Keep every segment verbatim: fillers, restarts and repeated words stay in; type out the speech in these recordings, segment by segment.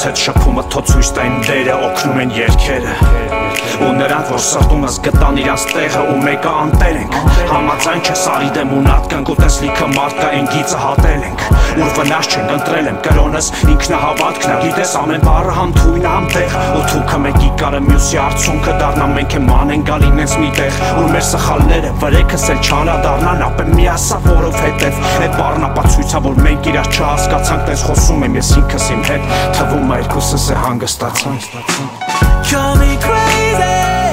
հետ շփումը թոցույց տային դերը օգնում են երկերը ու նրանք որ սրտումս գտան իրանց տեղը ու մեկը անտեր ենք համաձայն չէ սարի դեմ ու նատկանք ու տեսլիքը մարդկա են գիծը հատել ենք ուր վնաս չենք ընտրել եմ կրոնս ինքնահավատքն է գիտես ամեն բառը համ թույնը համ տեղ ու թուքը մեկի կարը մյուսի արդյունքը դառնա մենք է ման են գալ ինենց մի տեղ ու մեր սխալները վրեքս էլ չանադառնան ապեն միասա որովհետև այդ բառն ապացույցա որ մենք իրար չհասկացանք տես խոսում եմ ես ինքս իմ հետ թվում է երկուսս է հանգստացանք Call me crazy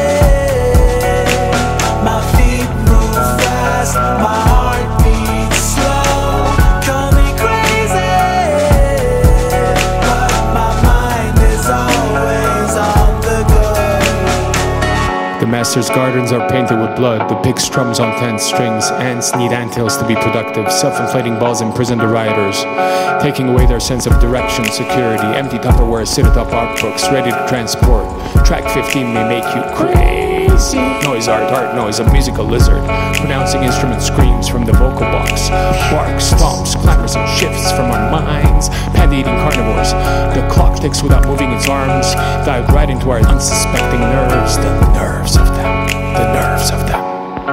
My feet move fast My heart beats slow Call me crazy But my mind is always on the go The master's gardens are painted with blood. The pick strums on tense strings. Ants need anthills to be productive. Self-inflating balls imprison the rioters, taking away their sense of direction, security. Empty Tupperware sit atop art books, ready to transport. Track fifteen may make you crazy. Noise art, art noise, a musical lizard. Pronouncing instrument screams from the vocal box. Barks, stomps, clamors and shifts from our minds. Panda-eating carnivores. The clock ticks without moving its arms. Dive right into our unsuspecting nerves. The nerves of them. The nerves of them.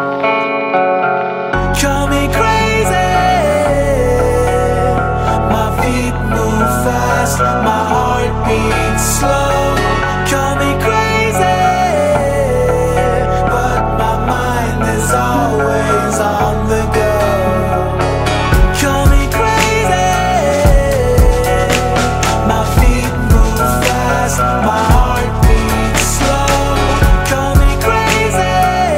Call me crazy My feet move fast My heart beats slow Call me crazy But my mind is always on the go Call me crazy My feet move fast My heart beats slow Call me crazy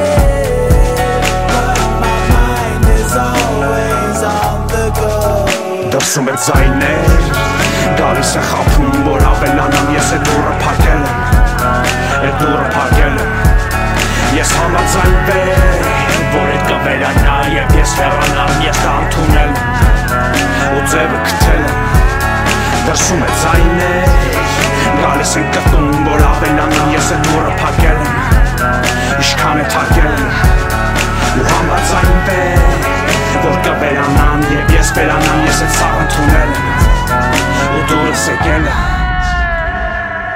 But my mind is always on the go Դրսում է ձայներ Գալիս է խափում որ ավելանամ Ես է դուրը պարկել եմ Է դուրը պարկել եմ Ես համաձայնվել Որ էդ կվերանա Եվ ես հեռանամ Ես դա ընդունել եմ Ու ձևը կթել եմ Դրսում է ձայներ Գալիս են կտում որ ավելանամ Ես է դուրը պարկել եմ Իշքան է թարկել եմ Ու համաձայնվել Որ կվերանամ Եվ ես վերանամ Ես էդ սաղ ընդունել եմ Ու դուրս եկել եմ